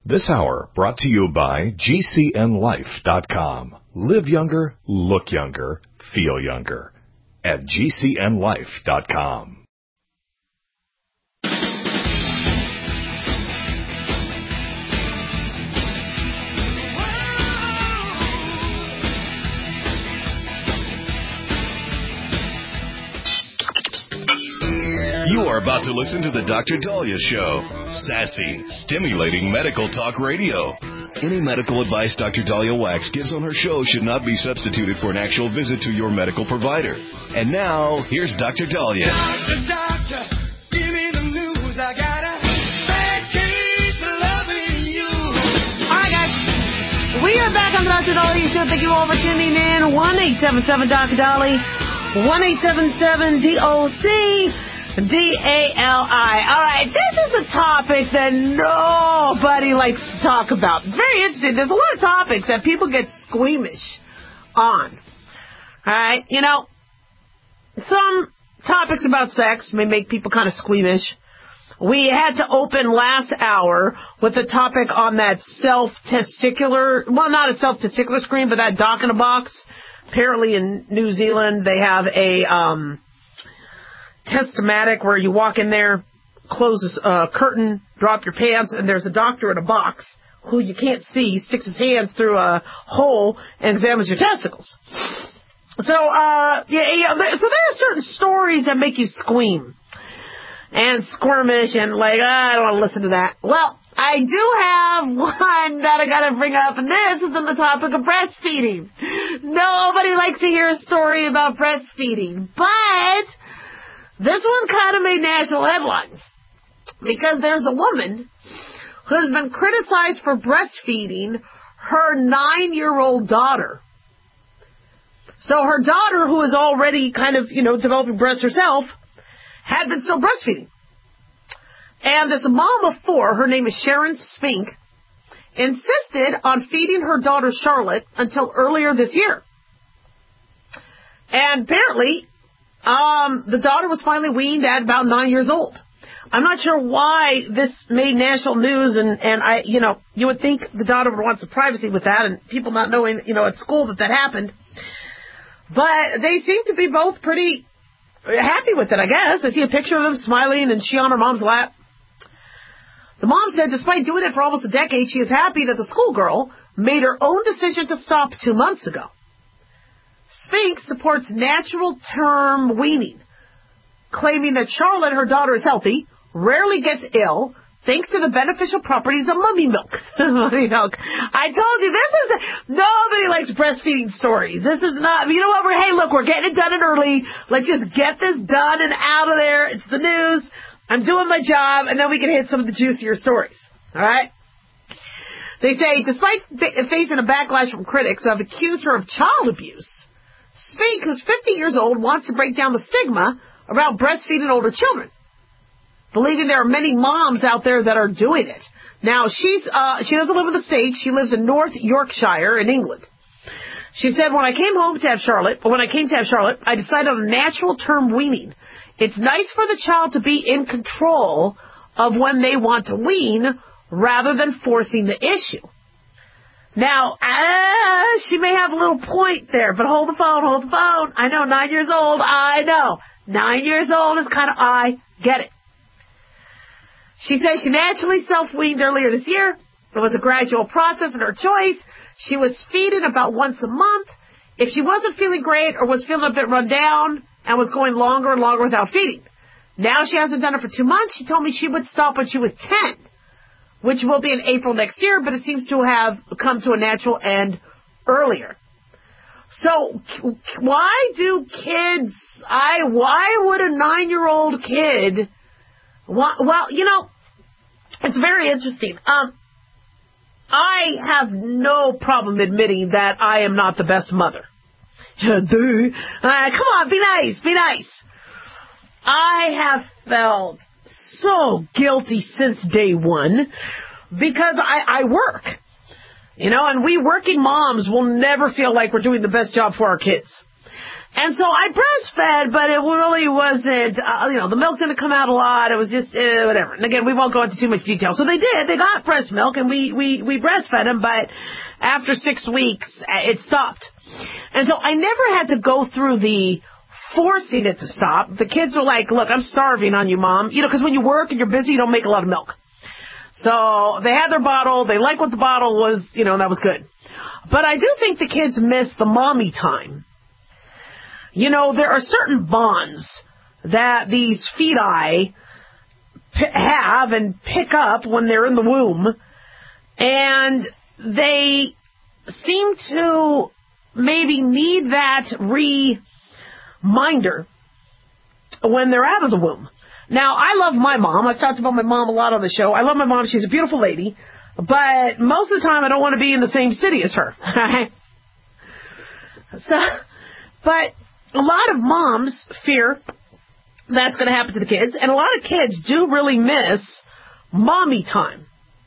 This hour brought to you by GCNLife.com. Live younger, look younger, feel younger at GCNLife.com. You are about to listen to the Dr. Daliah Show. Sassy, stimulating medical talk radio. Any medical advice Dr. Daliah Wax gives on her show should not be substituted for an actual visit to your medical provider. And now, here's Dr. Daliah. Doctor, give me the news. I got a bad case of loving you. All right, guys. We are back on the Dr. Daliah Show. Thank you all for tuning in. 1-877-Dr. Dali. 1-877-DOC. D-A-L-I. All right, this is a topic that nobody likes to talk about. Very interesting. There's a lot of topics that people get squeamish on. All right, you know, some topics about sex may make people kind of squeamish. We had to open last hour with a topic on that self-testicular, well, not a self-testicular screen, but that dock in a box. Apparently in New Zealand, they have a Testomatic where you walk in there, close a curtain, drop your pants, and there's a doctor in a box who you can't see, sticks his hands through a hole and examines your testicles. So, so there are certain stories that make you squeam and squirmish and like, I don't want to listen to that. Well, I do have one that I got to bring up, and this is on the topic of breastfeeding. Nobody likes to hear a story about breastfeeding, but this one kind of made national headlines because there's a woman who's been criticized for breastfeeding her 9-year-old daughter. So her daughter, who is already kind of, developing breasts herself, had been still breastfeeding. And this mom of 4, her name is Sharon Spink, insisted on feeding her daughter Charlotte until earlier this year. And apparently, the daughter was finally weaned at about 9 years old. I'm not sure why this made national news, and you would think the daughter would want some privacy with that, and people not knowing, at school that happened. But they seem to be both pretty happy with it, I guess. I see a picture of them smiling, and she on her mom's lap. The mom said despite doing it for almost a decade, she is happy that the schoolgirl made her own decision to stop 2 months ago. Spink supports natural term weaning, claiming that Charlotte, her daughter, is healthy, rarely gets ill, thanks to the beneficial properties of mummy milk. Mummy milk. I told you, nobody likes breastfeeding stories. This is not, we're getting it done and early. Let's just get this done and out of there. It's the news. I'm doing my job, and then we can hit some of the juicier stories. All right? They say, despite facing a backlash from critics who have accused her of child abuse, Spink, who's 50 years old, wants to break down the stigma around breastfeeding older children, believing there are many moms out there that are doing it. Now, she doesn't live in the States. She lives in North Yorkshire in England. She said, when I came to have Charlotte, I decided on natural term weaning. It's nice for the child to be in control of when they want to wean rather than forcing the issue. Now, she may have a little point there, but hold the phone. I know, 9 years old, I know. 9 years old is kind of, I get it. She says she naturally self-weaned earlier this year. It was a gradual process and her choice. She was feeding about once a month. If she wasn't feeling great or was feeling a bit run down and was going longer and longer without feeding. Now she hasn't done it for 2 months. She told me she would stop when she was 10. Which will be in April next year, but it seems to have come to a natural end earlier. So why would a 9-year-old kid, it's very interesting. I have no problem admitting that I am not the best mother. Come on, be nice. I have felt so guilty since day one because I work, and we working moms will never feel like we're doing the best job for our kids. And so I breastfed, but it really wasn't, the milk didn't come out a lot. It was just, whatever. And again, we won't go into too much detail. So they did. They got breast milk, and we breastfed them, but after 6 weeks, it stopped. And so I never had to go through the forcing it to stop. The kids are like, look, I'm starving on you, Mom. Because when you work and you're busy, you don't make a lot of milk. So they had their bottle. They liked what the bottle was, and that was good. But I do think the kids miss the mommy time. There are certain bonds that these feti have and pick up when they're in the womb, and they seem to maybe need that reminder when they're out of the womb. Now, I love my mom. I've talked about my mom a lot on the show. I love my mom. She's a beautiful lady. But most of the time, I don't want to be in the same city as her. But a lot of moms fear that's going to happen to the kids. And a lot of kids do really miss mommy time.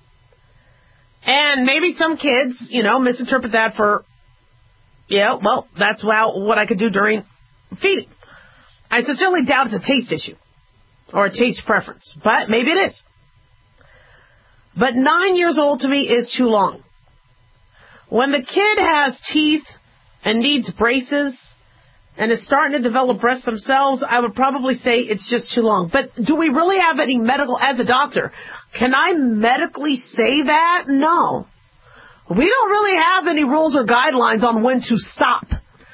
And maybe some kids, misinterpret that for, that's what I could do during feeding. I sincerely doubt it's a taste issue or a taste preference, but maybe it is. But 9 years old to me is too long. When the kid has teeth and needs braces and is starting to develop breasts themselves, I would probably say it's just too long. But do we really have any medical, as a doctor, can I medically say that? No. We don't really have any rules or guidelines on when to stop.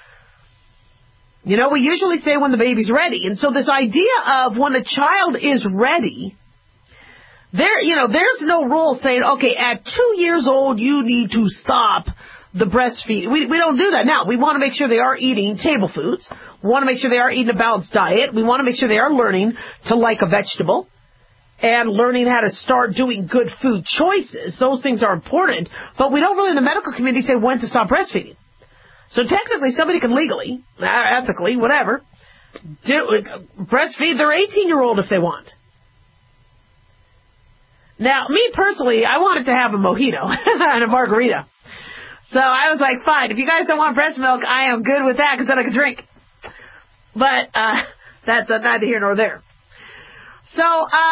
We usually say when the baby's ready. And so this idea of when a child is ready, there's no rule saying, okay, at 2 years old, you need to stop the breastfeeding. We don't do that. Now, we want to make sure they are eating table foods. We want to make sure they are eating a balanced diet. We want to make sure they are learning to like a vegetable and learning how to start doing good food choices. Those things are important. But we don't really in the medical community say when to stop breastfeeding. So technically, somebody can legally, ethically, whatever, breastfeed their 18-year-old if they want. Now, me personally, I wanted to have a mojito and a margarita. So I was like, fine, if you guys don't want breast milk, I am good with that because then I can drink. But that's neither here nor there. So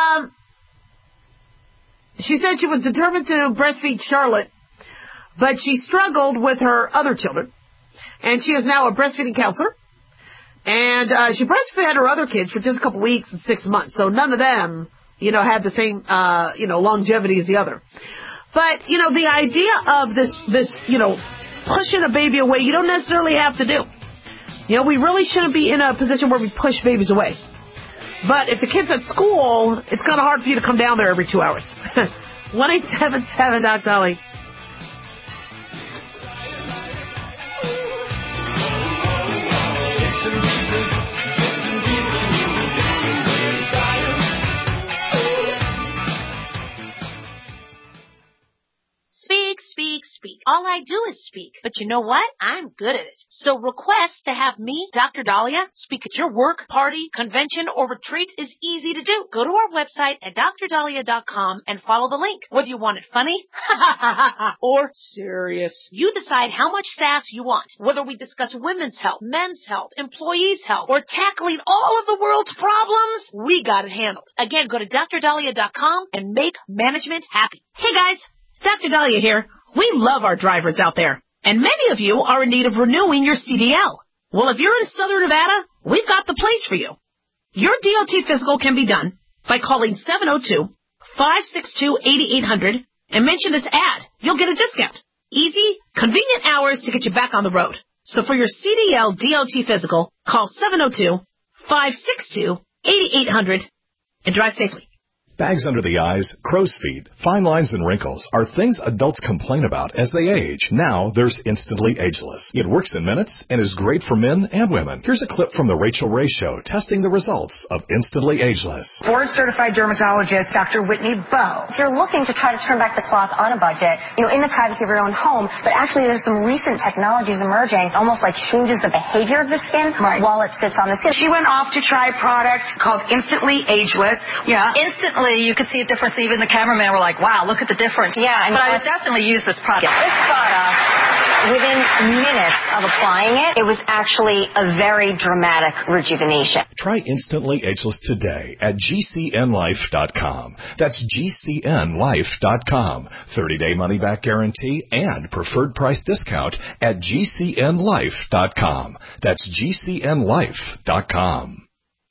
she said she was determined to breastfeed Charlotte, but she struggled with her other children. And she is now a breastfeeding counselor. And she breastfed her other kids for just a couple weeks and 6 months. So none of them, had the same, longevity as the other. But, the idea of this, pushing a baby away, you don't necessarily have to do. We really shouldn't be in a position where we push babies away. But if the kid's at school, it's kind of hard for you to come down there every 2 hours. 1-877-Doc-Dolly. Speak. All I do is speak. But you know what? I'm good at it. So request to have me, Dr. Dahlia, speak at your work, party, convention, or retreat is easy to do. Go to our website at drdahlia.com and follow the link. Whether you want it funny or serious, you decide how much sass you want. Whether we discuss women's health, men's health, employees' health, or tackling all of the world's problems, we got it handled. Again, go to drdahlia.com and make management happy. Hey guys, Dr. Dahlia here. We love our drivers out there, and many of you are in need of renewing your CDL. Well, if you're in Southern Nevada, we've got the place for you. Your DOT physical can be done by calling 702-562-8800 and mention this ad. You'll get a discount. Easy, convenient hours to get you back on the road. So for your CDL DOT physical, call 702-562-8800 and drive safely. Bags under the eyes, crow's feet, fine lines, and wrinkles are things adults complain about as they age. Now there's Instantly Ageless. It works in minutes and is great for men and women. Here's a clip from The Rachel Ray Show testing the results of Instantly Ageless. Board-certified dermatologist Dr. Whitney Bowe. If you're looking to try to turn back the clock on a budget, in the privacy of your own home, but actually there's some recent technologies emerging, almost like changes the behavior of the skin while it sits on the skin. She went off to try a product called Instantly Ageless. Yeah. Instantly, you could see a difference. Even the cameraman were like, wow, look at the difference. Yeah. But I would definitely use this product. This product within minutes of applying it, it was actually a very dramatic rejuvenation. Try Instantly Ageless today at GCNlife.com. That's GCNlife.com. 30-day money-back guarantee and preferred price discount at GCNlife.com. That's GCNlife.com.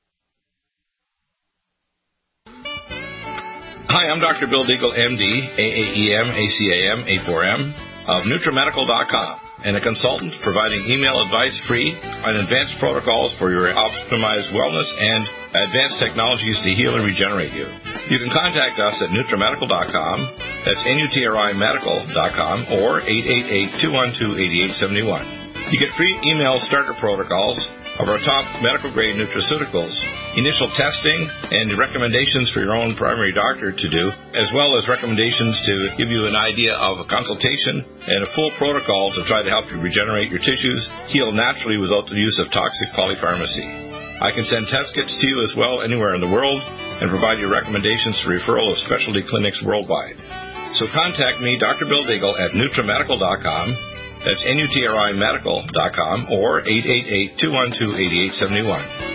Hi, I'm Dr. Bill Deagle, MD, AAEM, ACAM, A4M, of NutriMedical.com, and a consultant providing email advice free on advanced protocols for your optimized wellness and advanced technologies to heal and regenerate you. You can contact us at NutriMedical.com, that's NutriMedical.com, or 888-212-8871. You get free email starter protocols of our top medical-grade nutraceuticals, initial testing, and recommendations for your own primary doctor to do, as well as recommendations to give you an idea of a consultation and a full protocol to try to help you regenerate your tissues, heal naturally without the use of toxic polypharmacy. I can send test kits to you as well anywhere in the world and provide you recommendations for referral of specialty clinics worldwide. So contact me, Dr. Bill Deagle, at NutriMedical.com. That's NutriMedical.com or 888-212-8871.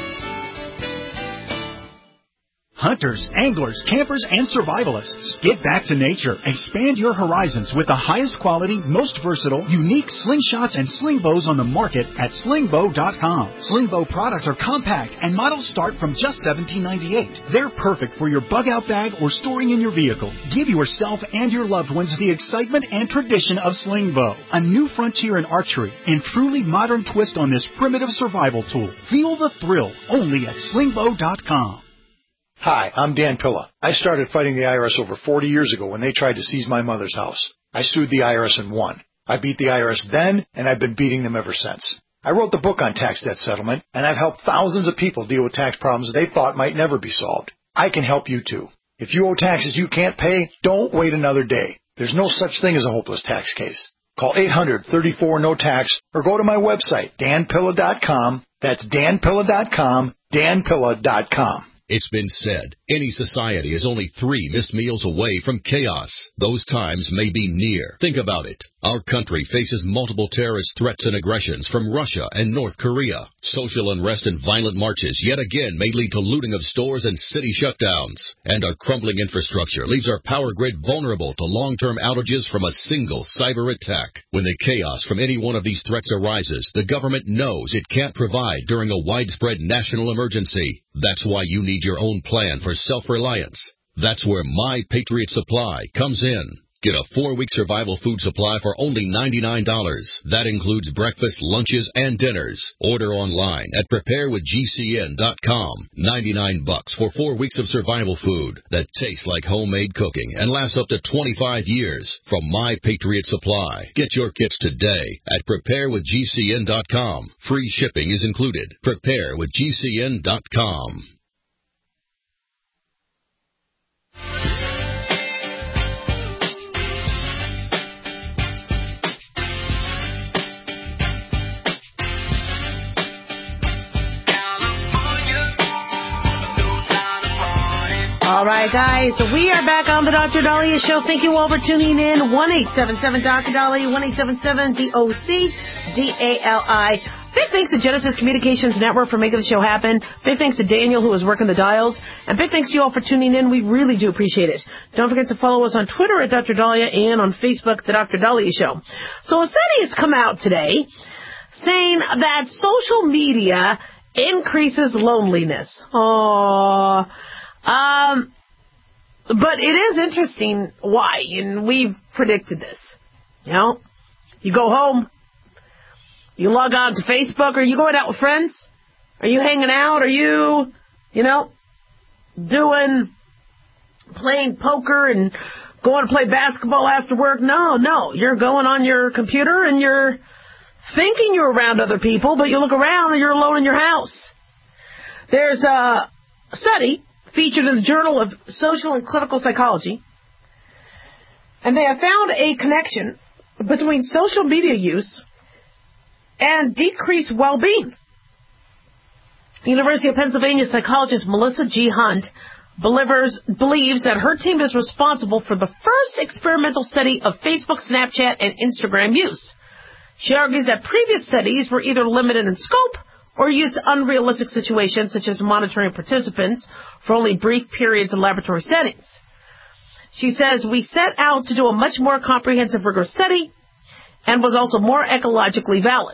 Hunters, anglers, campers, and survivalists. Get back to nature. Expand your horizons with the highest quality, most versatile, unique slingshots and sling bows on the market at slingbow.com. Slingbow products are compact and models start from just $17.98. They're perfect for your bug-out bag or storing in your vehicle. Give yourself and your loved ones the excitement and tradition of Slingbow, a new frontier in archery and truly modern twist on this primitive survival tool. Feel the thrill only at slingbow.com. Hi, I'm Dan Pilla. I started fighting the IRS over 40 years ago when they tried to seize my mother's house. I sued the IRS and won. I beat the IRS then, and I've been beating them ever since. I wrote the book on tax debt settlement, and I've helped thousands of people deal with tax problems they thought might never be solved. I can help you too. If you owe taxes you can't pay, don't wait another day. There's no such thing as a hopeless tax case. Call 800-34-NO-TAX or go to my website, danpilla.com. That's danpilla.com, danpilla.com. It's been said, any society is only 3 missed meals away from chaos. Those times may be near. Think about it. Our country faces multiple terrorist threats and aggressions from Russia and North Korea. Social unrest and violent marches yet again may lead to looting of stores and city shutdowns. And our crumbling infrastructure leaves our power grid vulnerable to long-term outages from a single cyber attack. When the chaos from any one of these threats arises, the government knows it can't provide during a widespread national emergency. That's why you need your own plan for self-reliance. That's where My Patriot Supply comes in. Get a 4-week survival food supply for only $99. That includes breakfast, lunches, and dinners. Order online at preparewithgcn.com. $99 for 4 weeks of survival food that tastes like homemade cooking and lasts up to 25 years from My Patriot Supply. Get your kits today at preparewithgcn.com. Free shipping is included. Preparewithgcn.com. All right, guys, so we are back on the Dr. Dahlia Show. Thank you all for tuning in. 1-877-Dr. Dahlia, 1-877-DOC-DALI. Big thanks to Genesis Communications Network for making the show happen. Big thanks to Daniel, who was working the dials. And big thanks to you all for tuning in. We really do appreciate it. Don't forget to follow us on Twitter at Dr. Dahlia and on Facebook, The Dr. Dahlia Show. So a study has come out today saying that social media increases loneliness. But it is interesting why, and we've predicted this. You know, you go home, you log on to Facebook, are you going out with friends? Are you hanging out? Are you, playing poker and going to play basketball after work? No, you're going on your computer and you're thinking you're around other people, but you look around and you're alone in your house. There's a study featured in the Journal of Social and Clinical Psychology, and they have found a connection between social media use and decreased well-being. University of Pennsylvania psychologist Melissa G. Hunt believes that her team is responsible for the first experimental study of Facebook, Snapchat, and Instagram use. She argues that previous studies were either limited in scope or used unrealistic situations such as monitoring participants for only brief periods in laboratory settings. She says, we set out to do a much more comprehensive, rigorous study and was also more ecologically valid.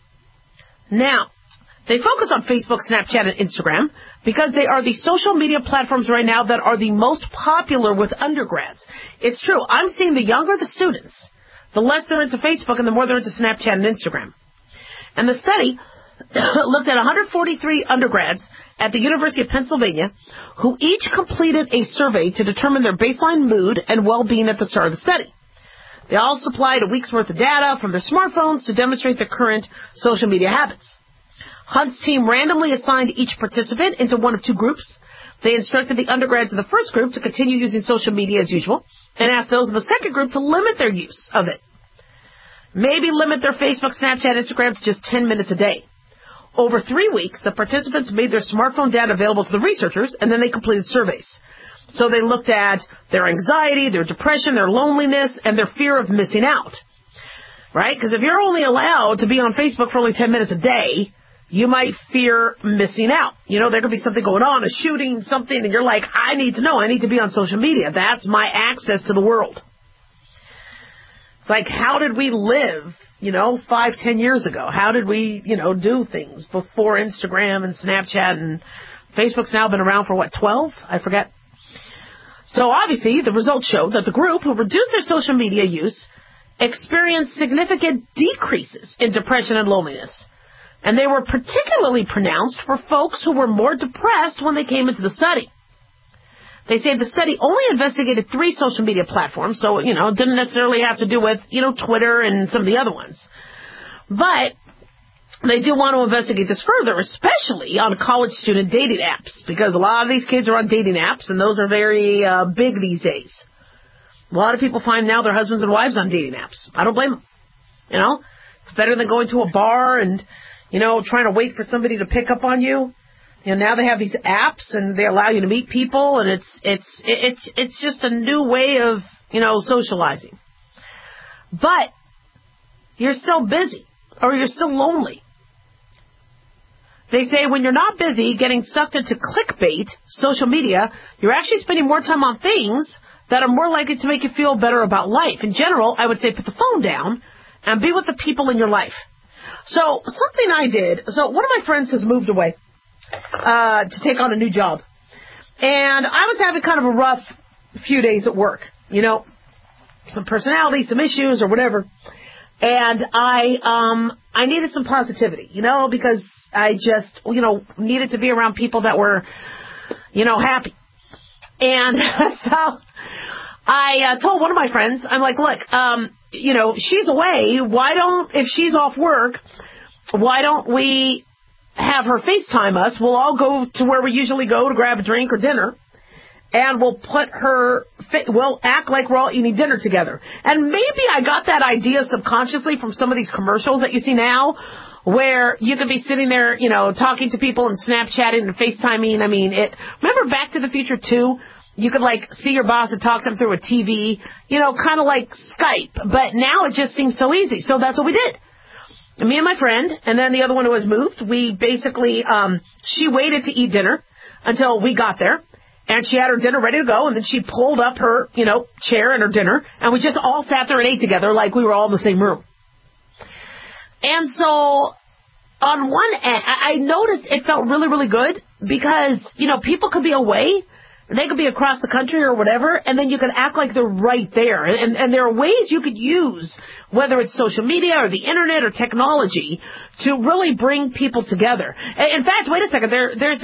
Now, they focus on Facebook, Snapchat, and Instagram because they are the social media platforms right now that are the most popular with undergrads. It's true. I'm seeing the younger the students, the less they're into Facebook and the more they're into Snapchat and Instagram. And the study looked at 143 undergrads at the University of Pennsylvania who each completed a survey to determine their baseline mood and well-being at the start of the study. They all supplied a week's worth of data from their smartphones to demonstrate their current social media habits. Hunt's team randomly assigned each participant into one of two groups. They instructed the undergrads in the first group to continue using social media as usual and asked those in the second group to limit their use of it. Maybe limit their Facebook, Snapchat, Instagram to just 10 minutes a day. Over 3 weeks, the participants made their smartphone data available to the researchers, and then they completed surveys. So they looked at their anxiety, their depression, their loneliness, and their fear of missing out. Right? Because if you're only allowed to be on Facebook for only 10 minutes a day, you might fear missing out. You know, there could be something going on, a shooting, something, and you're like, I need to know. I need to be on social media. That's my access to the world. It's like, how did we live, 5-10 years ago? How did we, do things before Instagram and Snapchat and Facebook's now been around for 12? I forget. So obviously, the results showed that the group who reduced their social media use experienced significant decreases in depression and loneliness. And they were particularly pronounced for folks who were more depressed when they came into the study. They say the study only investigated 3 social media platforms, so, it didn't necessarily have to do with, Twitter and some of the other ones. But they do want to investigate this further, especially on college student dating apps, because a lot of these kids are on dating apps, and those are very big these days. A lot of people find now their husbands and wives on dating apps. I don't blame them. It's better than going to a bar and, trying to wait for somebody to pick up on you. Now they have these apps and they allow you to meet people, and it's just a new way of, socializing. But you're still busy or you're still lonely. They say when you're not busy getting sucked into clickbait, social media, you're actually spending more time on things that are more likely to make you feel better about life. In general, I would say put the phone down and be with the people in your life. So something I did, so one of my friends has moved away to take on a new job. And I was having kind of a rough few days at work, some personality, some issues or whatever. And I needed some positivity, because I just, needed to be around people that were, happy. And so I told one of my friends, I'm like, look, she's away. If she's off work, why don't we have her FaceTime us? We'll all go to where we usually go to grab a drink or dinner. And we'll we'll act like we're all eating dinner together. And maybe I got that idea subconsciously from some of these commercials that you see now, where you could be sitting there, talking to people and Snapchatting and FaceTiming. Remember Back to the Future 2? You could, see your boss and talk to him through a TV, kind of like Skype. But now it just seems so easy. So that's what we did. And me and my friend, and then the other one who was moved, we basically, she waited to eat dinner until we got there. And she had her dinner ready to go, and then she pulled up her, chair and her dinner, and we just all sat there and ate together like we were all in the same room. And so, on one end, I noticed it felt really, really good because, people could be away, and they could be across the country or whatever, and then you could act like they're right there. And there are ways you could use, whether it's social media or the internet or technology, to really bring people together. In fact, wait a second, there's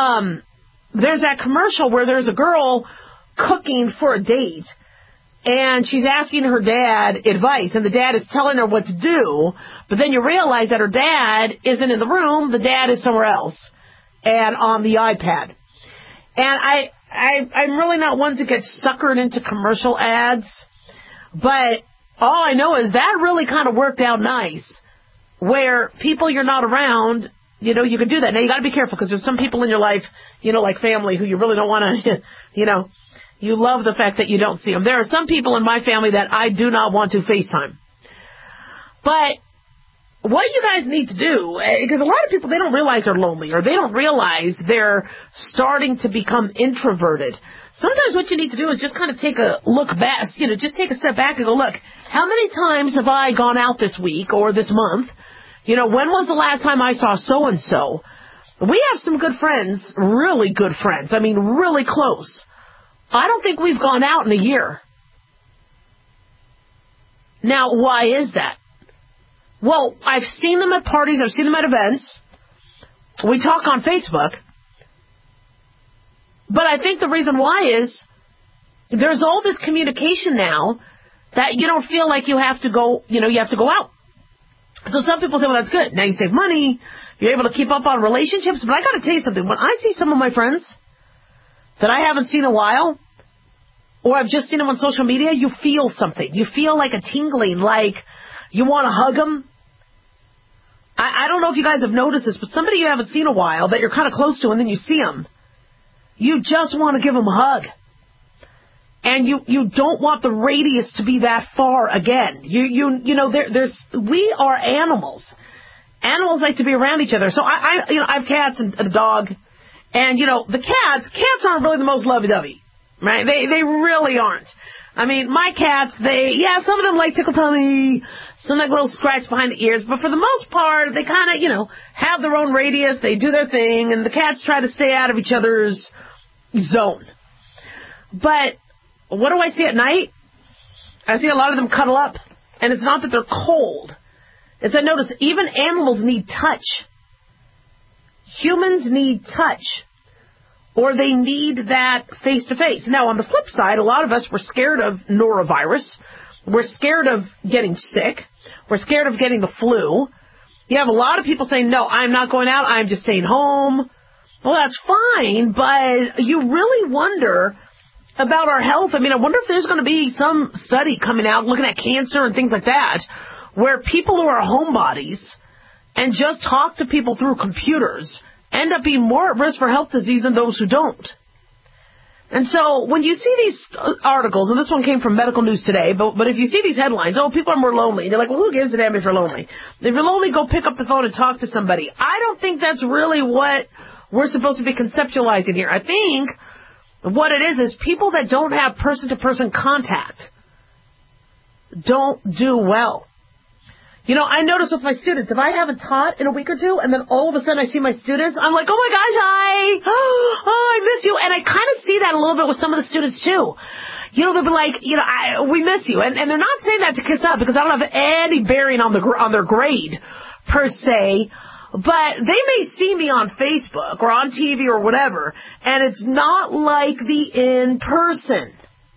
that commercial where there's a girl cooking for a date, and she's asking her dad advice, and the dad is telling her what to do, but then you realize that her dad isn't in the room, the dad is somewhere else, and on the iPad. And I'm really not one to get suckered into commercial ads, but all I know is that really kind of worked out nice, where people you're not around, you can do that. Now, you got to be careful because there's some people in your life, like family, who you really don't want to, you love the fact that you don't see them. There are some people in my family that I do not want to FaceTime. But what you guys need to do, because a lot of people, they don't realize they're lonely, or they don't realize they're starting to become introverted. Sometimes what you need to do is just kind of take a look back, just take a step back and go, look, how many times have I gone out this week or this month? When was the last time I saw so-and-so? We have some good friends, really good friends. I mean, really close. I don't think we've gone out in a year. Now, why is that? Well, I've seen them at parties. I've seen them at events. We talk on Facebook. But I think the reason why is there's all this communication now that you don't feel like you have to go, you have to go out. So some people say, well, that's good. Now you save money. You're able to keep up on relationships. But I got to tell you something. When I see some of my friends that I haven't seen in a while, or I've just seen them on social media, you feel something. You feel like a tingling, like you want to hug them. I don't know if you guys have noticed this, but somebody you haven't seen in a while that you're kind of close to, and then you see them, you just want to give them a hug. And you don't want the radius to be that far again. We are animals. Animals like to be around each other. So I have cats and a dog, and the cats aren't really the most lovey-dovey, right? They really aren't. I mean, my cats, some of them like tickle tummy, some like a little scratch behind the ears, but for the most part, they kind of, have their own radius, they do their thing, and the cats try to stay out of each other's zone. But what do I see at night? I see a lot of them cuddle up, and it's not that they're cold. It's I notice even animals need touch. Humans need touch. Or they need that face-to-face. Now, on the flip side, a lot of us were scared of norovirus. We're scared of getting sick. We're scared of getting the flu. You have a lot of people saying, no, I'm not going out. I'm just staying home. Well, that's fine, but you really wonder about our health. I mean, I wonder if there's going to be some study coming out looking at cancer and things like that, where people who are homebodies and just talk to people through computers end up being more at risk for health disease than those who don't. And so when you see these articles, and this one came from Medical News Today, but if you see these headlines, people are more lonely, and you're like, well, who gives a damn if you're lonely? If you're lonely, go pick up the phone and talk to somebody. I don't think that's really what we're supposed to be conceptualizing here. I think what it is people that don't have person-to-person contact don't do well. I notice with my students, if I haven't taught in a week or two, and then all of a sudden I see my students, I'm like, oh my gosh, I miss you. And I kind of see that a little bit with some of the students too. They'll be like, we miss you. And they're not saying that to kiss up, because I don't have any bearing on their grade per se. But they may see me on Facebook or on TV or whatever, and it's not like the in-person.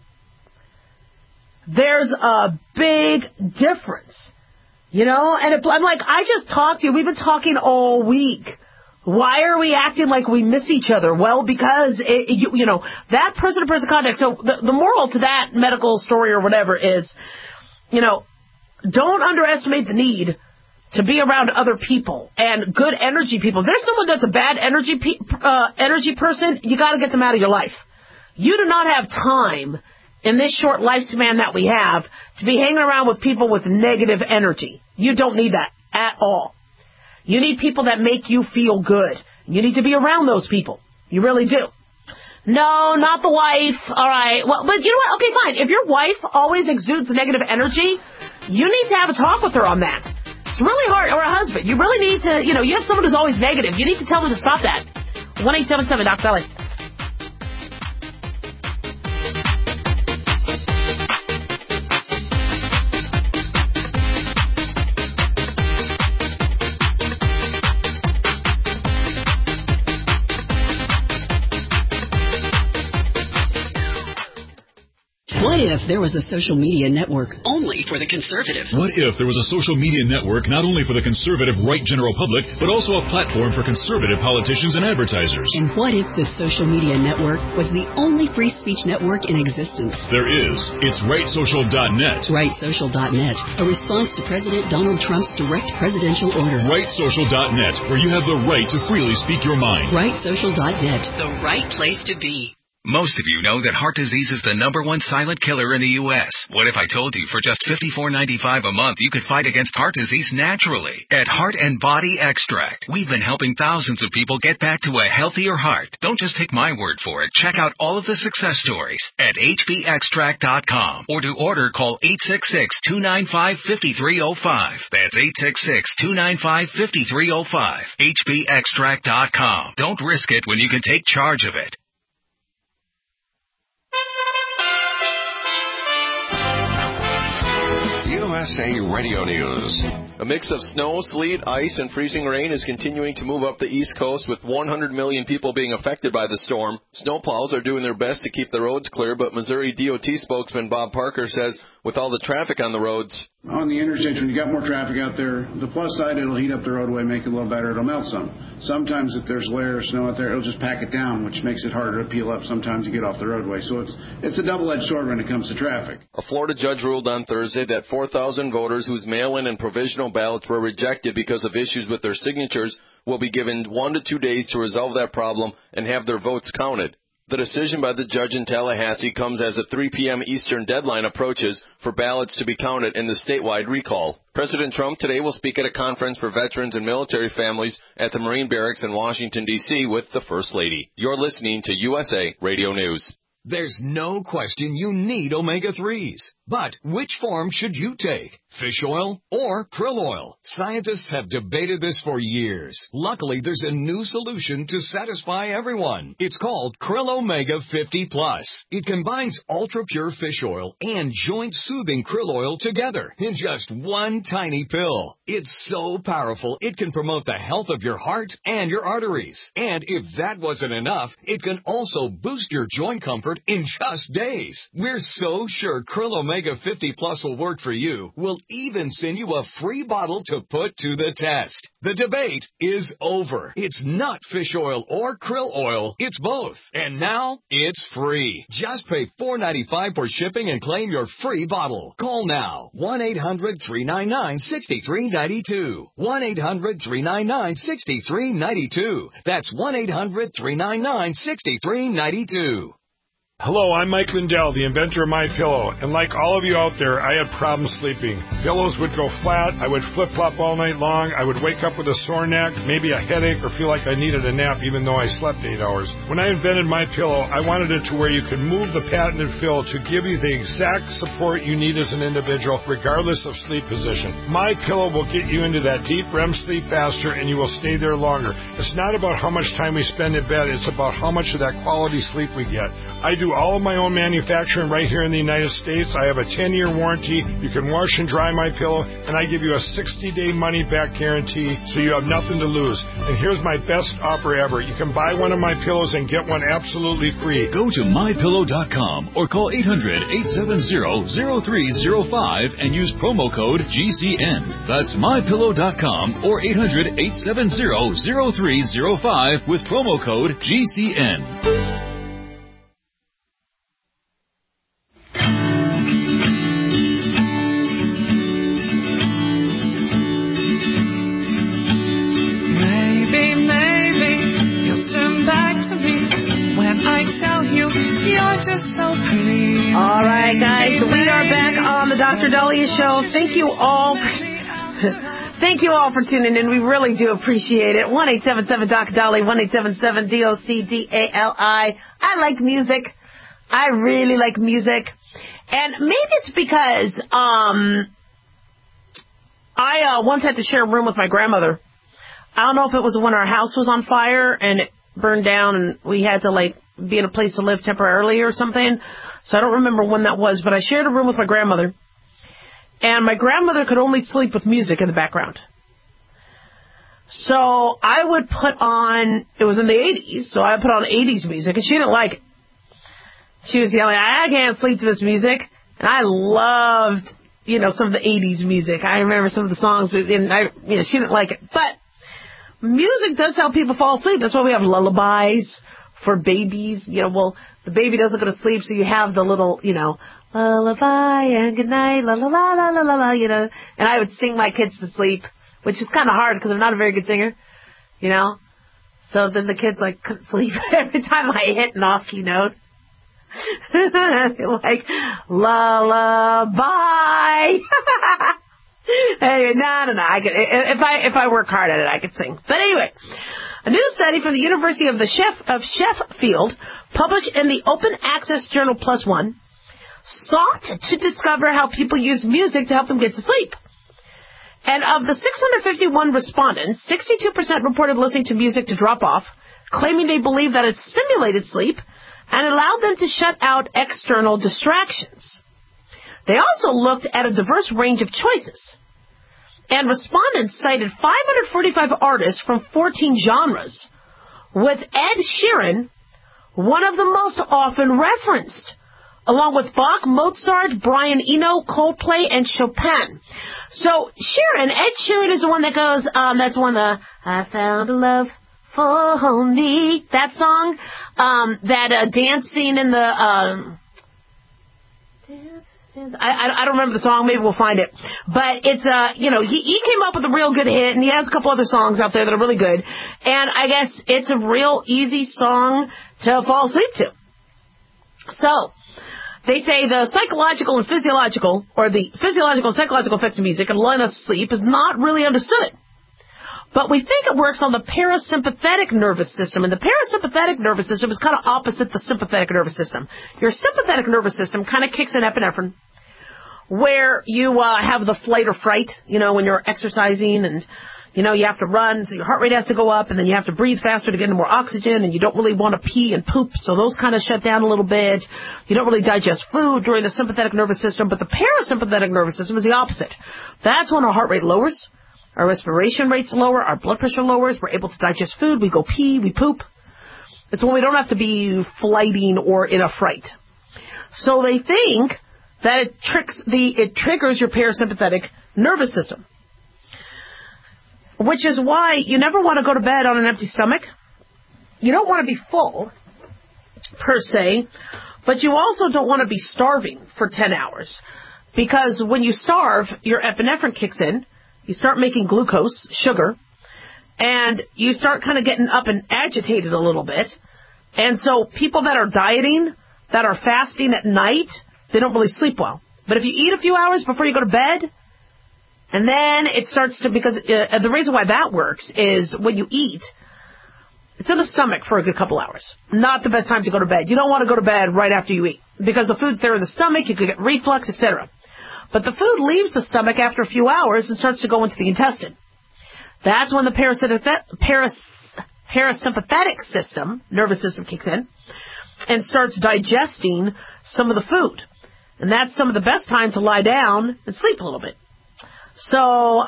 There's a big difference. And I'm like, I just talked to you. We've been talking all week. Why are we acting like we miss each other? Well, because, that person-to-person contact. So the moral to that medical story or whatever is, don't underestimate the need to be around other people and good energy people. If there's someone that's a bad energy person, you got to get them out of your life. You do not have time in this short lifespan that we have to be hanging around with people with negative energy. You don't need that at all. You need people that make you feel good. You need to be around those people. You really do. No, not the wife. All right. Well, but you know what? Okay, fine. If your wife always exudes negative energy, you need to have a talk with her on that. It's really hard. Or a husband. You really need to, you have someone who's always negative. You need to tell them to stop that. 1-877-DOC-BELLY. What if there was a social media network only for the conservative? What if there was a social media network not only for the conservative right general public, but also a platform for conservative politicians and advertisers? And what if this social media network was the only free speech network in existence? There is. It's RightSocial.net. RightSocial.net, a response to President Donald Trump's direct presidential order. RightSocial.net, where you have the right to freely speak your mind. RightSocial.net, the right place to be. Most of you know that heart disease is the #1 silent killer in the U.S. What if I told you for just $54.95 a month you could fight against heart disease naturally? At Heart and Body Extract, we've been helping thousands of people get back to a healthier heart. Don't just take my word for it. Check out all of the success stories at hbextract.com, or to order, call 866-295-5305. That's 866-295-5305. hbextract.com. Don't risk it when you can take charge of it. USA Radio News. A mix of snow, sleet, ice, and freezing rain is continuing to move up the East Coast, with 100 million people being affected by the storm. Snowplows are doing their best to keep the roads clear, but Missouri DOT spokesman Bob Parker says with all the traffic on the roads, on the interstate, when you got more traffic out there, the plus side, it'll heat up the roadway, make it a little better, it'll melt some. Sometimes if there's layer of snow out there, it'll just pack it down, which makes it harder to peel up sometimes to get off the roadway. So it's a double-edged sword when it comes to traffic. A Florida judge ruled on Thursday that 4,000 voters whose mail-in and provisional ballots were rejected because of issues with their signatures will be given 1 to 2 days to resolve that problem and have their votes counted. The decision by the judge in Tallahassee comes as a 3 p.m. Eastern deadline approaches for ballots to be counted in the statewide recall. President Trump today will speak at a conference for veterans and military families at the Marine Barracks in Washington, D.C. with the First Lady. You're listening to USA Radio News. There's no question you need omega-3s. But which form should you take? Fish oil or krill oil? Scientists have debated this for years. Luckily, there's a new solution to satisfy everyone. It's called Krill Omega 50 Plus. It combines ultra-pure fish oil and joint-soothing krill oil together in just one tiny pill. It's so powerful, it can promote the health of your heart and your arteries. And if that wasn't enough, it can also boost your joint comfort in just days. We're so sure Krill Omega 50 Plus will work for you. We'll even send you a free bottle to put to the test. The debate is over. It's not fish oil or krill oil. It's both. And now it's free. Just pay $4.95 for shipping and claim your free bottle. Call now. 1-800-399-6392. 1-800-399-6392. That's 1-800-399-6392. Hello, I'm Mike Lindell, the inventor of MyPillow, and like all of you out there, I had problems sleeping. Pillows would go flat, I would flip-flop all night long, I would wake up with a sore neck, maybe a headache, or feel like I needed a nap even though I slept 8 hours. When I invented MyPillow, I wanted it to where you could move the patented fill to give you the exact support you need as an individual, regardless of sleep position. MyPillow will get you into that deep REM sleep faster, and you will stay there longer. It's not about how much time we spend in bed, it's about how much of that quality sleep we get. I do all of my own manufacturing right here in the United States. I have a 10-year warranty. You can wash and dry MyPillow, and I give you a 60-day money-back guarantee, so you have nothing to lose. And here's my best offer ever. You can buy one of my pillows and get one absolutely free. Go to MyPillow.com or call 800-870-0305 and use promo code GCN. That's MyPillow.com or 800-870-0305 with promo code GCN. All right, guys, we are back on the Dr. Dahlia Show. Thank you all. Thank you all for tuning in. We really do appreciate it. 1-877-DOC-DALI, 1-877-DOC-DALI. I like music. I really like music. And maybe it's because I once had to share a room with my grandmother. I don't know if it was when our house was on fire and it burned down and we had to, be in a place to live temporarily or something. So I don't remember when that was, but I shared a room with my grandmother. And my grandmother could only sleep with music in the background. So I would put on, it was in the 80s, so I put on 80s music, and she didn't like it. She was yelling, I can't sleep to this music. And I loved, some of the 80s music. I remember some of the songs, and she didn't like it. But music does help people fall asleep. That's why we have lullabies for babies. The baby doesn't go to sleep, so you have the little, lullaby and good night, la la la la la la, And I would sing my kids to sleep, which is kind of hard because I'm not a very good singer, So then the kids couldn't sleep every time I hit an off key note. Like, lullaby. Hey, no. If I work hard at it, I could sing. But anyway, a new study from the University of Sheffield, published in the Open Access Journal PLOS ONE, sought to discover how people use music to help them get to sleep. And of the 651 respondents, 62% reported listening to music to drop off, claiming they believe that it stimulated sleep and allowed them to shut out external distractions. They also looked at a diverse range of choices. And respondents cited 545 artists from 14 genres, with Ed Sheeran one of the most often referenced, along with Bach, Mozart, Brian Eno, Coldplay, and Chopin. So Ed Sheeran is the one that goes, that's one of the, I found a love for me, that song, that dancing in the, I don't remember the song. Maybe we'll find it. But it's, he came up with a real good hit, and he has a couple other songs out there that are really good. And I guess it's a real easy song to fall asleep to. So, they say the psychological and physiological and psychological effects of music and lull us sleep is not really understood. But we think it works on the parasympathetic nervous system, and the parasympathetic nervous system is kind of opposite the sympathetic nervous system. Your sympathetic nervous system kind of kicks in epinephrine, where you have the flight or fright, when you're exercising and, you have to run, so your heart rate has to go up, and then you have to breathe faster to get into more oxygen, and you don't really want to pee and poop, so those kind of shut down a little bit. You don't really digest food during the sympathetic nervous system, but the parasympathetic nervous system is the opposite. That's when our heart rate lowers. Our respiration rate's lower, our blood pressure lowers, we're able to digest food, we go pee, we poop. It's when we don't have to be flighting or in a fright. So they think that it triggers your parasympathetic nervous system. Which is why you never want to go to bed on an empty stomach. You don't want to be full, per se, but you also don't want to be starving for 10 hours. Because when you starve, your epinephrine kicks in. You start making glucose, sugar, and you start kind of getting up and agitated a little bit. And so people that are dieting, that are fasting at night, they don't really sleep well. But if you eat a few hours before you go to bed, and then it starts to, because the reason why that works is when you eat, it's in the stomach for a good couple hours. Not the best time to go to bed. You don't want to go to bed right after you eat, because the food's there in the stomach, you could get reflux, etc. But the food leaves the stomach after a few hours and starts to go into the intestine. That's when the parasympathetic system, nervous system, kicks in and starts digesting some of the food. And that's some of the best time to lie down and sleep a little bit. So,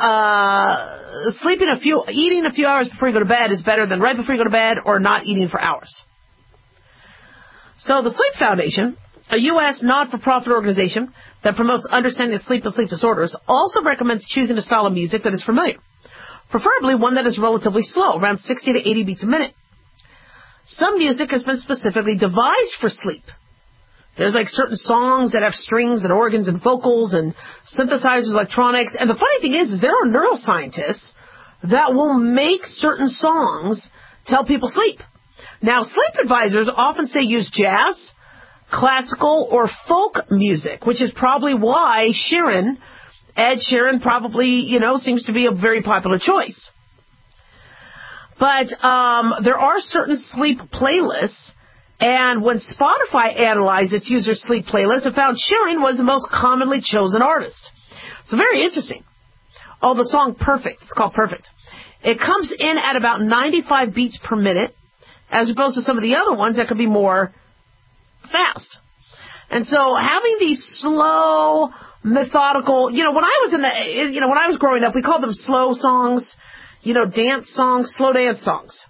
eating a few hours before you go to bed is better than right before you go to bed or not eating for hours. So the Sleep Foundation, a U.S. not-for-profit organization that promotes understanding of sleep and sleep disorders, also recommends choosing a style of music that is familiar, preferably one that is relatively slow, around 60 to 80 beats a minute. Some music has been specifically devised for sleep. There's like certain songs that have strings and organs and vocals and synthesizers, electronics. And the funny thing is there are neuroscientists that will make certain songs to help people sleep. Now, sleep advisors often say use jazz, classical, or folk music, which is probably why Ed Sheeran probably, seems to be a very popular choice. But there are certain sleep playlists, and when Spotify analyzed its user sleep playlist, it found Sheeran was the most commonly chosen artist. So very interesting. Oh, the song Perfect. It's called Perfect. It comes in at about 95 beats per minute, as opposed to some of the other ones that could be more fast. And so having these slow, methodical, when I was growing up, we called them slow songs, dance songs, slow dance songs.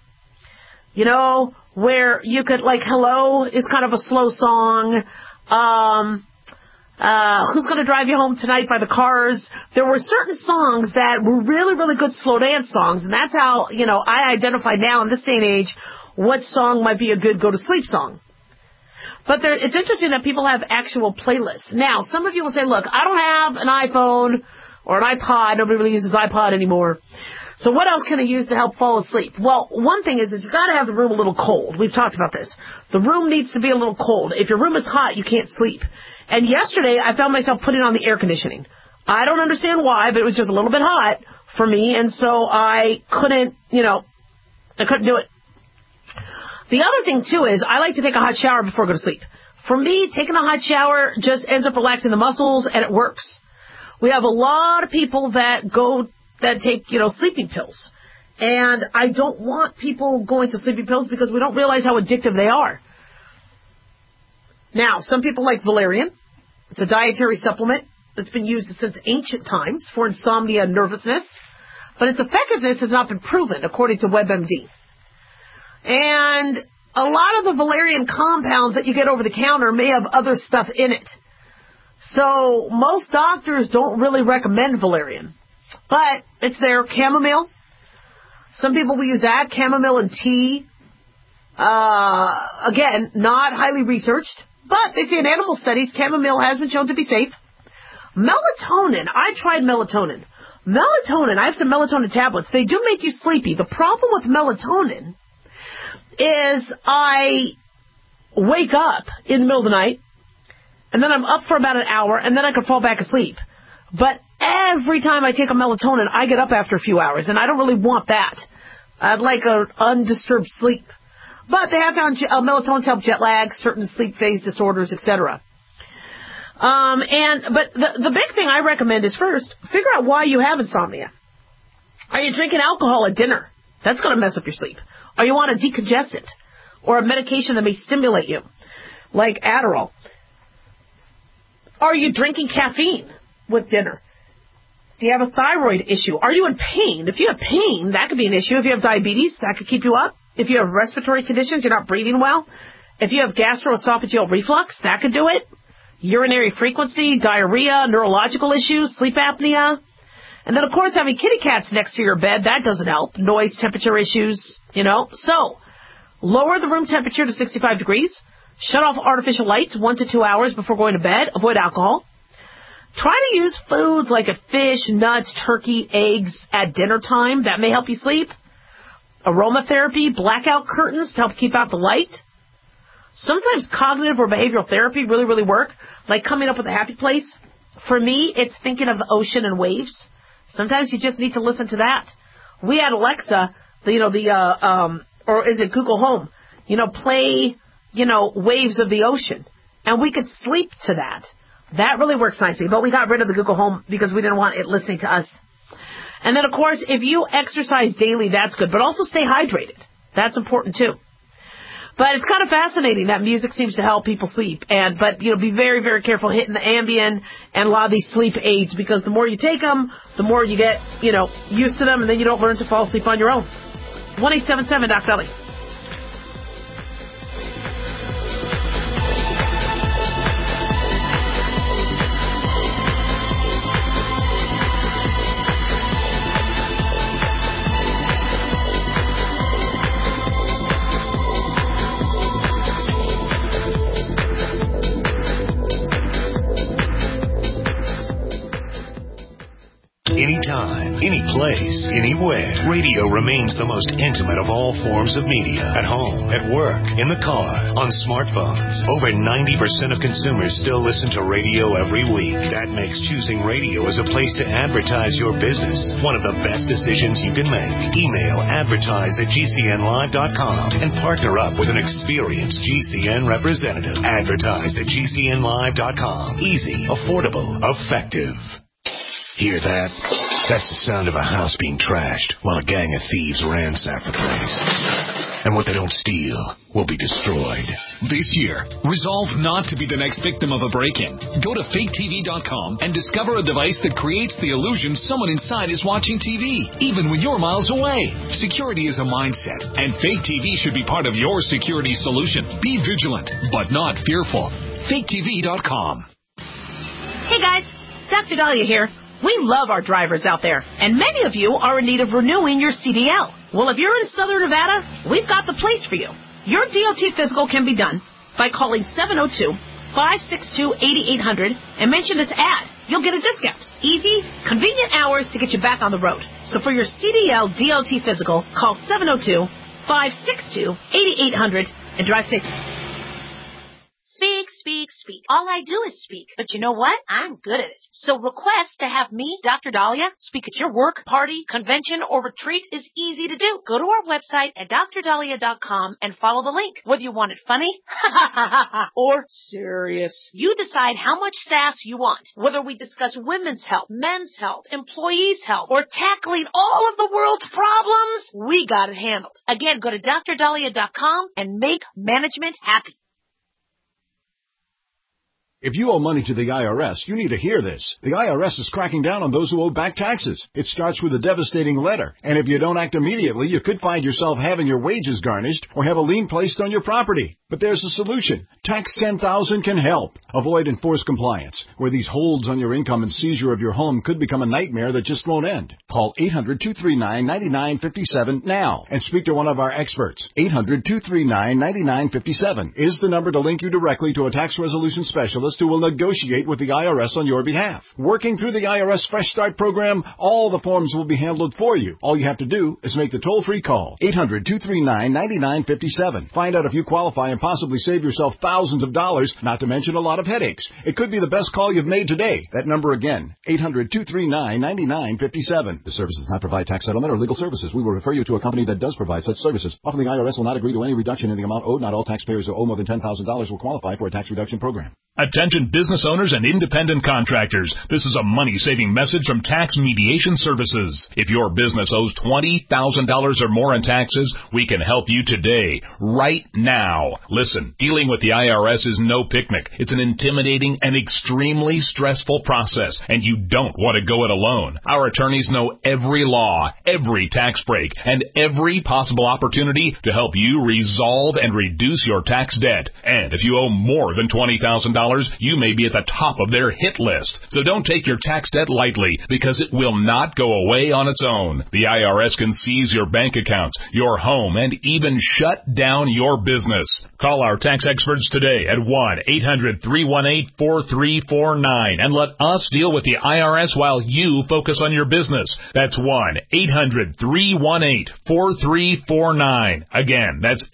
Where you could, like, Hello is kind of a slow song. Who's Gonna Drive You Home Tonight by the Cars. There were certain songs that were really, really good slow dance songs, and that's how, I identify now in this day and age what song might be a good go-to-sleep song. But it's interesting that people have actual playlists. Now, some of you will say, look, I don't have an iPhone or an iPod. Nobody really uses iPod anymore. So what else can I use to help fall asleep? Well, one thing is you've got to have the room a little cold. We've talked about this. The room needs to be a little cold. If your room is hot, you can't sleep. And yesterday, I found myself putting on the air conditioning. I don't understand why, but it was just a little bit hot for me, and so I couldn't do it. The other thing, too, is I like to take a hot shower before I go to sleep. For me, taking a hot shower just ends up relaxing the muscles, and it works. We have a lot of people that take, sleeping pills. And I don't want people going to sleeping pills because we don't realize how addictive they are. Now, some people like valerian. It's a dietary supplement that's been used since ancient times for insomnia and nervousness. But its effectiveness has not been proven, according to WebMD. And a lot of the valerian compounds that you get over the counter may have other stuff in it. So most doctors don't really recommend valerian. But it's there. Chamomile. Some people will use that. Chamomile and tea. Again, not highly researched. But they say in animal studies, chamomile has been shown to be safe. Melatonin. I tried melatonin. I have some melatonin tablets. They do make you sleepy. The problem with melatonin is I wake up in the middle of the night, and then I'm up for about an hour, and then I can fall back asleep. But every time I take a melatonin, I get up after a few hours, and I don't really want that. I'd like an undisturbed sleep. But they have found melatonin to help jet lag, certain sleep phase disorders, etc. But the big thing I recommend is first, figure out why you have insomnia. Are you drinking alcohol at dinner? That's going to mess up your sleep. Are you on a decongestant or a medication that may stimulate you, like Adderall? Are you drinking caffeine with dinner? Do you have a thyroid issue? Are you in pain? If you have pain, that could be an issue. If you have diabetes, that could keep you up. If you have respiratory conditions, you're not breathing well. If you have gastroesophageal reflux, that could do it. Urinary frequency, diarrhea, neurological issues, sleep apnea. And then, of course, having kitty cats next to your bed, that doesn't help. Noise, temperature issues, So, lower the room temperature to 65 degrees. Shut off artificial lights 1 to 2 hours before going to bed. Avoid alcohol. Try to use foods like fish, nuts, turkey, eggs at dinner time. That may help you sleep. Aromatherapy, blackout curtains to help keep out the light. Sometimes cognitive or behavioral therapy really, really work, like coming up with a happy place. For me, it's thinking of the ocean and waves. Sometimes you just need to listen to that. We had Alexa, or is it Google Home, play, waves of the ocean. And we could sleep to that. That really works nicely. But we got rid of the Google Home because we didn't want it listening to us. And then, of course, if you exercise daily, that's good. But also stay hydrated. That's important, too. But it's kind of fascinating that music seems to help people sleep. But be very, very careful hitting the Ambien and a lot of these sleep aids, because the more you take them, the more you get, used to them, and then you don't learn to fall asleep on your own. 1-877 Doc Dolly. Anytime, any place, anywhere, radio remains the most intimate of all forms of media. At home, at work, in the car, on smartphones. Over 90% of consumers still listen to radio every week. That makes choosing radio as a place to advertise your business one of the best decisions you can make. Email advertise@gcnlive.com and partner up with an experienced GCN representative. Advertise@gcnlive.com. Easy, affordable, effective. Hear that? That's the sound of a house being trashed while a gang of thieves ransack the place. And what they don't steal will be destroyed. This year, resolve not to be the next victim of a break-in. Go to faketv.com and discover a device that creates the illusion someone inside is watching TV, even when you're miles away. Security is a mindset, and Fake TV should be part of your security solution. Be vigilant, but not fearful. faketv.com. Hey guys, Dr. Dahlia here. We love our drivers out there, and many of you are in need of renewing your CDL. Well, if you're in Southern Nevada, we've got the place for you. Your DOT physical can be done by calling 702-562-8800 and mention this ad. you'll get a discount. Easy, convenient hours to get you back on the road. So for your CDL DOT physical, call 702-562-8800 and drive safe. Speak, speak, speak. All I do is speak. But you know what? I'm good at it. So request to have me, Dr. Dahlia, speak at your work, party, convention, or retreat is easy to do. Go to our website at drdahlia.com and follow the link. Whether you want it funny or serious, you decide how much sass you want. Whether we discuss women's health, men's health, employees' health, or tackling all of the world's problems, we got it handled. Again, go to drdahlia.com and make management happy. If you owe money to the IRS, you need to hear this. The IRS is cracking down on those who owe back taxes. It starts with a devastating letter, and if you don't act immediately, you could find yourself having your wages garnished or have a lien placed on your property. But there's a solution. Tax 10,000 can help. Avoid enforced compliance, where these holds on your income and seizure of your home could become a nightmare that just won't end. Call 800-239-9957 now and speak to one of our experts. 800-239-9957 is the number to link you directly to a tax resolution specialist who will negotiate with the IRS on your behalf. Working through the IRS Fresh Start program, all the forms will be handled for you. All you have to do is make the toll-free call. 800-239-9957. Find out if you qualify and possibly save yourself thousands of dollars, not to mention a lot of headaches. It could be the best call you've made today. That number again, 800-239-9957. This service does not provide tax settlement or legal services. We will refer you to a company that does provide such services. Often the IRS will not agree to any reduction in the amount owed. Not all taxpayers who owe more than $10,000 will qualify for a tax reduction program. Attention business owners and independent contractors. This is a money-saving message from Tax Mediation Services. If your business owes $20,000 or more in taxes, we can help you today, right now. Listen, dealing with the IRS is no picnic. It's an intimidating and extremely stressful process, and you don't want to go it alone. Our attorneys know every law, every tax break, and every possible opportunity to help you resolve and reduce your tax debt. And if you owe more than $20,000, you may be at the top of their hit list. So don't take your tax debt lightly, because it will not go away on its own. The IRS can seize your bank accounts, your home, and even shut down your business. Call our tax experts today at 1-800-318-4349 and let us deal with the IRS while you focus on your business. That's 1-800-318-4349. Again, that's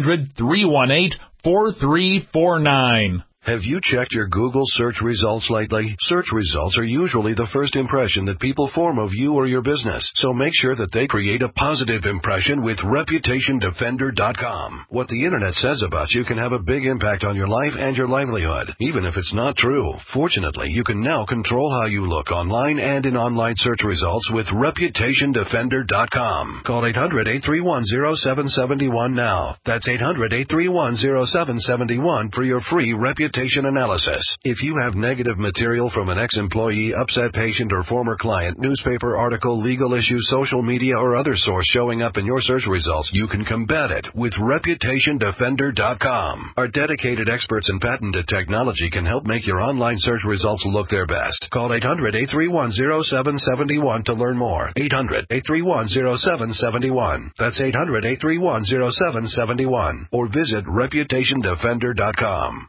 800-318-4349. Have you checked your Google search results lately? Search results are usually the first impression that people form of you or your business, so make sure that they create a positive impression with ReputationDefender.com. What the Internet says about you can have a big impact on your life and your livelihood, even if it's not true. Fortunately, you can now control how you look online and in online search results with ReputationDefender.com. Call 800-831-0771 now. That's 800-831-0771 for your free reputation analysis. If you have negative material from an ex-employee, upset patient, or former client, newspaper article, legal issue, social media, or other source showing up in your search results, you can combat it with ReputationDefender.com. Our dedicated experts in patented technology can help make your online search results look their best. Call 800-831-0771 to learn more. 800-831-0771. That's 800-831-0771. Or visit ReputationDefender.com.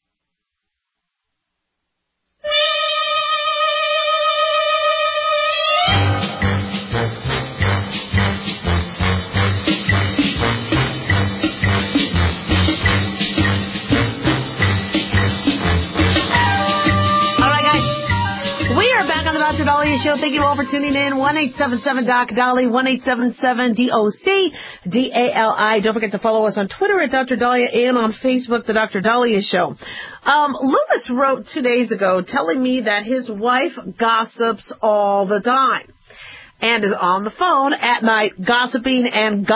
Dr. Dahlia Show. Thank you all for tuning in. 1-877-DOC-DOLLY, 1-877-DOC-DALI. Don't forget to follow us on Twitter at Dr. Dahlia and on Facebook, The Dr. Dahlia Show. Lewis wrote 2 days ago telling me that his wife gossips all the time and is on the phone at night gossiping. And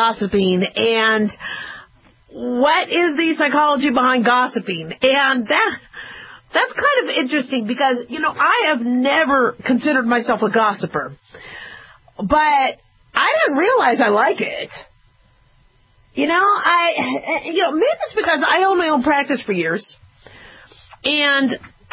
what is the psychology behind gossiping? And that's kind of interesting because, I have never considered myself a gossiper. But I didn't realize I like it. Maybe it's because I own my own practice for years. And,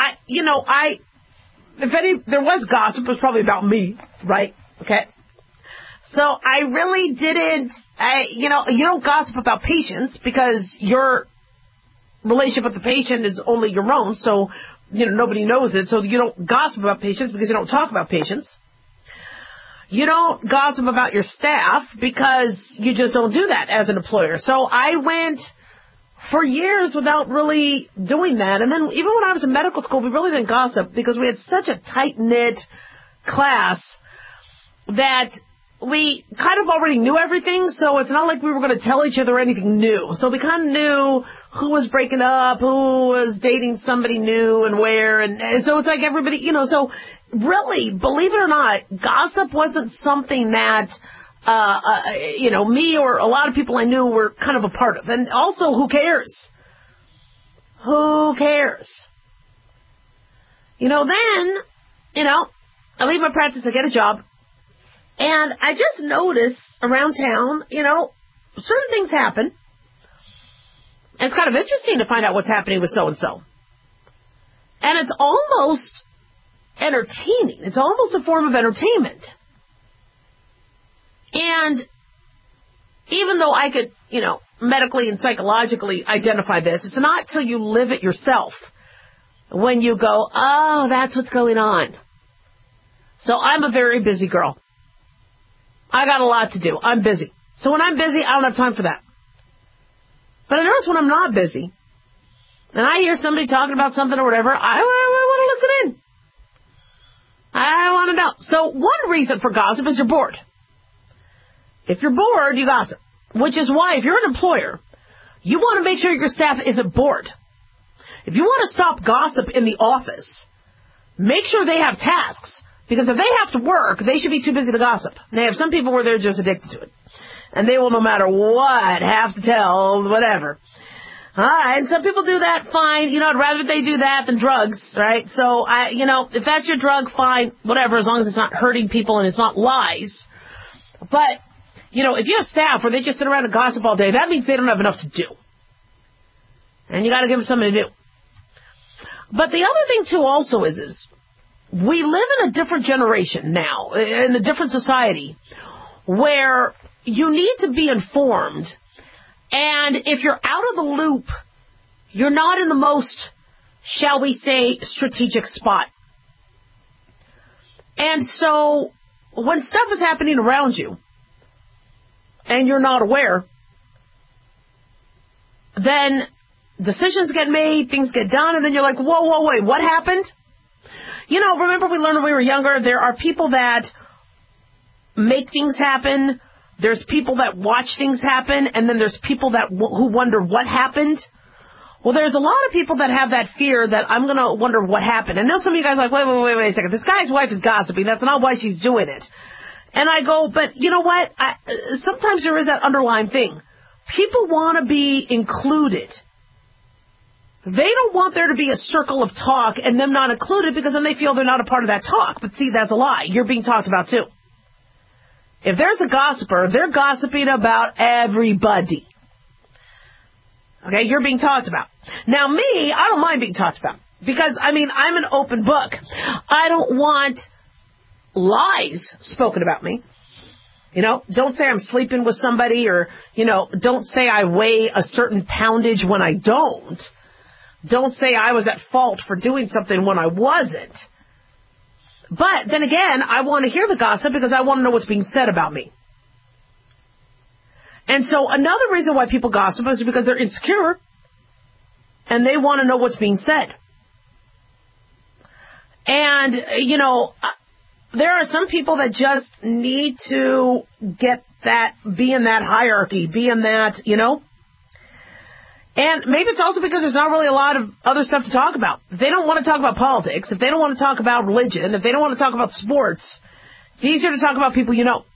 if there was gossip, it was probably about me, right? Okay. So I really didn't, you don't gossip about patients because your relationship with the patient is only your own, so nobody knows it, so you don't gossip about patients because you don't talk about patients. You don't gossip about your staff because you just don't do that as an employer. So I went for years without really doing that. And then even when I was in medical school, we really didn't gossip because we had such a tight-knit class that we kind of already knew everything, so it's not like we were going to tell each other anything new. So we kind of knew who was breaking up, who was dating somebody new and where, and so it's like everybody, so really, believe it or not, gossip wasn't something that, me or a lot of people I knew were kind of a part of. And also, who cares? Who cares? Then, I leave my practice, I get a job. And I just notice around town, certain things happen. And it's kind of interesting to find out what's happening with so-and-so. And it's almost entertaining. It's almost a form of entertainment. And even though I could, medically and psychologically identify this, it's not till you live it yourself when you go, oh, that's what's going on. So I'm a very busy girl. I got a lot to do. I'm busy. So when I'm busy, I don't have time for that. But I notice when I'm not busy, and I hear somebody talking about something or whatever, I want to listen in. I want to know. So one reason for gossip is you're bored. If you're bored, you gossip. Which is why, if you're an employer, you want to make sure your staff isn't bored. If you want to stop gossip in the office, make sure they have tasks. Because if they have to work, they should be too busy to gossip. And they have some people where they're just addicted to it. And they will, no matter what, have to tell whatever. All right, and some people do that, fine. I'd rather they do that than drugs, right? So, if that's your drug, fine, whatever, as long as it's not hurting people and it's not lies. But, if you have staff where they just sit around and gossip all day, that means they don't have enough to do. And you got to give them something to do. But the other thing, too, also is we live in a different generation now, in a different society, where you need to be informed. And if you're out of the loop, you're not in the most, shall we say, strategic spot. And so when stuff is happening around you and you're not aware, then decisions get made, things get done, and then you're like, whoa, wait, what happened? Remember we learned when we were younger, there are people that make things happen. There's people that watch things happen, and then there's people that who wonder what happened. Well, there's a lot of people that have that fear that I'm going to wonder what happened. And I know some of you guys are like, wait a second. This guy's wife is gossiping. That's not why she's doing it. And I go, but you know what? Sometimes there is that underlying thing. People want to be included. They don't want there to be a circle of talk and them not included because then they feel they're not a part of that talk. But see, that's a lie. You're being talked about too. If there's a gossiper, they're gossiping about everybody. Okay, you're being talked about. Now me, I don't mind being talked about because, I'm an open book. I don't want lies spoken about me. Don't say I'm sleeping with somebody or, don't say I weigh a certain poundage when I don't. Don't say I was at fault for doing something when I wasn't. But then again, I want to hear the gossip because I want to know what's being said about me. And so another reason why people gossip is because they're insecure and they want to know what's being said. And, there are some people that just need to get that, be in that hierarchy, be in that, And maybe it's also because there's not really a lot of other stuff to talk about. If they don't want to talk about politics, if they don't want to talk about religion, if they don't want to talk about sports, it's easier to talk about people you know.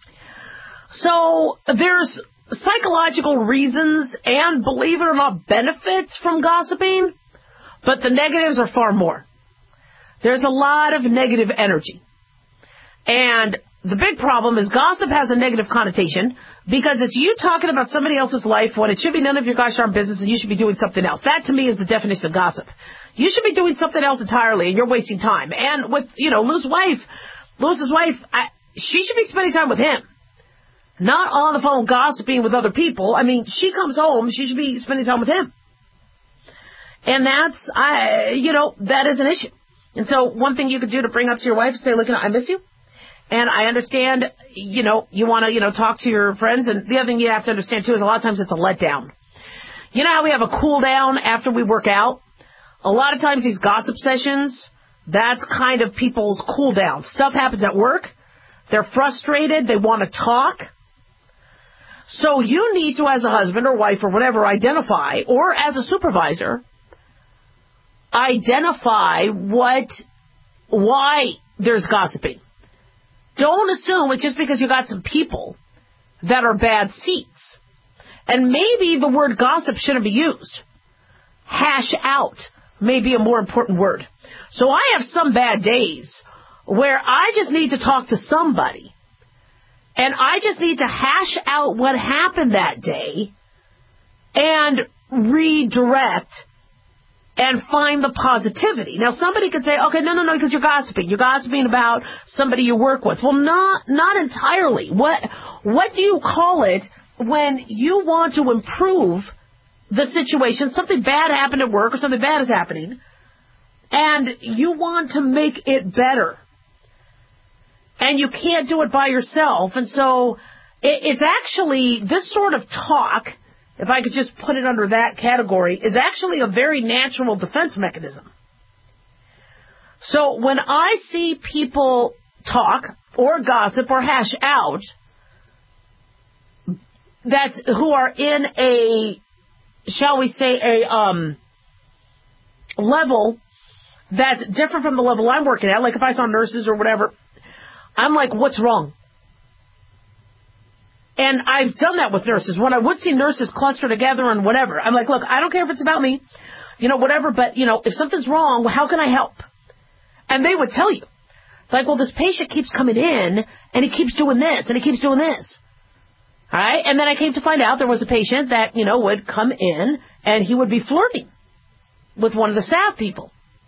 So there's psychological reasons and, believe it or not, benefits from gossiping, but the negatives are far more. There's a lot of negative energy. And the big problem is gossip has a negative connotation because it's you talking about somebody else's life when it should be none of your gosh darn business and you should be doing something else. That, to me, is the definition of gossip. You should be doing something else entirely and you're wasting time. And with, Lewis's wife, she should be spending time with him. Not on the phone gossiping with other people. She comes home, she should be spending time with him. And that's, that is an issue. And so one thing you could do to bring up to your wife is say, look, I miss you. And I understand, you want to, talk to your friends. And the other thing you have to understand, too, is a lot of times it's a letdown. You know how we have a cool down after we work out? A lot of times these gossip sessions, that's kind of people's cool down. Stuff happens at work. They're frustrated. They want to talk. So you need to, as a husband or wife or whatever, identify, or as a supervisor, identify why there's gossiping. Don't assume it's just because you got some people that are bad seats. And maybe the word gossip shouldn't be used. Hash out may be a more important word. So I have some bad days where I just need to talk to somebody. And I just need to hash out what happened that day and redirect and find the positivity. Now, somebody could say, okay, no, because you're gossiping. You're gossiping about somebody you work with. Well, not entirely. What do you call it when you want to improve the situation? Something bad happened at work or something bad is happening, and you want to make it better. And you can't do it by yourself. And so it's actually, this sort of talk, if I could just put it under that category, is actually a very natural defense mechanism. So when I see people talk or gossip or hash out who are in a, shall we say, a level that's different from the level I'm working at, like if I saw nurses or whatever, I'm like, what's wrong? And I've done that with nurses. When I would see nurses cluster together and whatever, I'm like, look, I don't care if it's about me, whatever, but, if something's wrong, how can I help? And they would tell you. Like, well, this patient keeps coming in, and he keeps doing this, and he keeps doing this. All right? And then I came to find out there was a patient that, would come in, and he would be flirting with one of the staff people.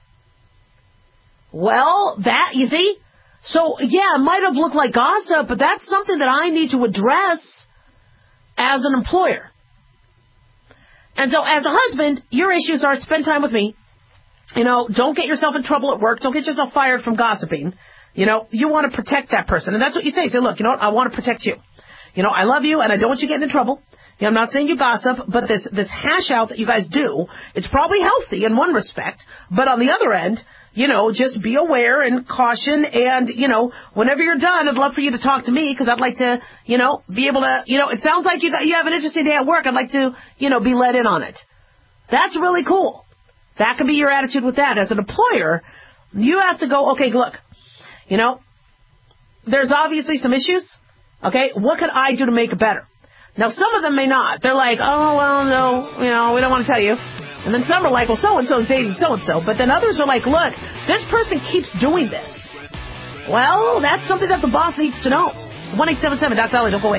Well, you see? So, yeah, it might have looked like gossip, but that's something that I need to address as an employer. And so, as a husband, your issues are spend time with me. Don't get yourself in trouble at work. Don't get yourself fired from gossiping. You want to protect that person. And that's what you say. Say, look, I want to protect you. I love you, and I don't want you getting in trouble. I'm not saying you gossip, but this hash out that you guys do, it's probably healthy in one respect. But on the other end, just be aware and caution. And, whenever you're done, I'd love for you to talk to me because I'd like to, be able to, it sounds like you have an interesting day at work. I'd like to, be let in on it. That's really cool. That could be your attitude with that. As an employer, you have to go, okay, look, there's obviously some issues. Okay, what could I do to make it better? Now, some of them may not. They're like, oh, well, no, we don't want to tell you. And then some are like, well, so-and-so is dating so-and-so. But then others are like, look, this person keeps doing this. Well, that's something that the boss needs to know. 1-877, Doc Dolly, don't go away.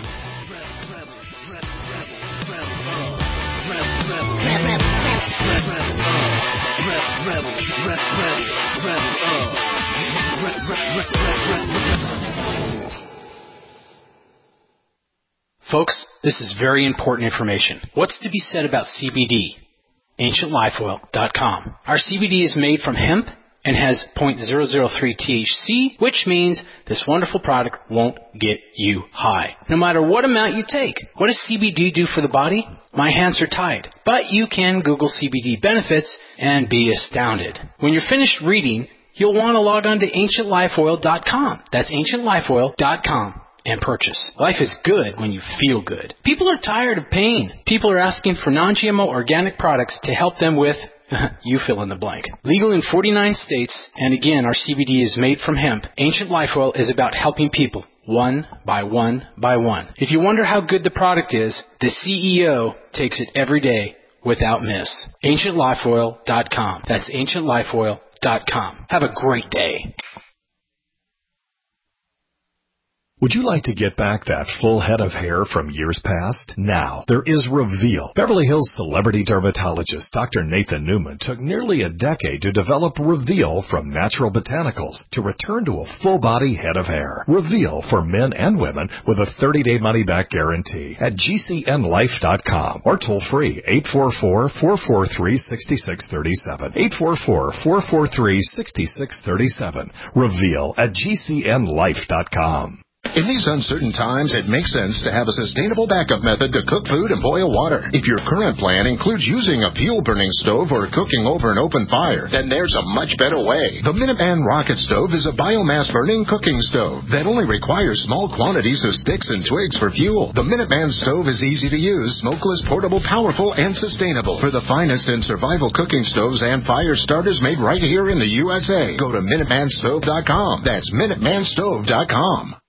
Folks, this is very important information. What's to be said about CBD? AncientLifeOil.com. Our CBD is made from hemp and has 0.003 THC, which means this wonderful product won't get you high, no matter what amount you take. What does CBD do for the body? My hands are tied. But you can Google CBD benefits and be astounded. When you're finished reading, you'll want to log on to AncientLifeOil.com. That's AncientLifeOil.com. And purchase. Life is good when you feel good. People are tired of pain. People are asking for non-GMO organic products to help them with, you fill in the blank. Legal in 49 states, and again, our CBD is made from hemp. Ancient Life Oil is about helping people, one by one by one. If you wonder how good the product is, the CEO takes it every day without miss. AncientLifeOil.com. That's AncientLifeOil.com. Have a great day. Would you like to get back that full head of hair from years past? Now, there is Reveal. Beverly Hills celebrity dermatologist Dr. Nathan Newman took nearly a decade to develop Reveal from natural botanicals to return to a full-body head of hair. Reveal for men and women with a 30-day money-back guarantee at GCNlife.com or toll-free 844-443-6637. 844-443-6637. Reveal at GCNlife.com. In these uncertain times, it makes sense to have a sustainable backup method to cook food and boil water. If your current plan includes using a fuel-burning stove or cooking over an open fire, then there's a much better way. The Minuteman Rocket Stove is a biomass-burning cooking stove that only requires small quantities of sticks and twigs for fuel. The Minuteman Stove is easy to use, smokeless, portable, powerful, and sustainable. For the finest in survival cooking stoves and fire starters made right here in the USA, go to MinutemanStove.com. That's MinutemanStove.com.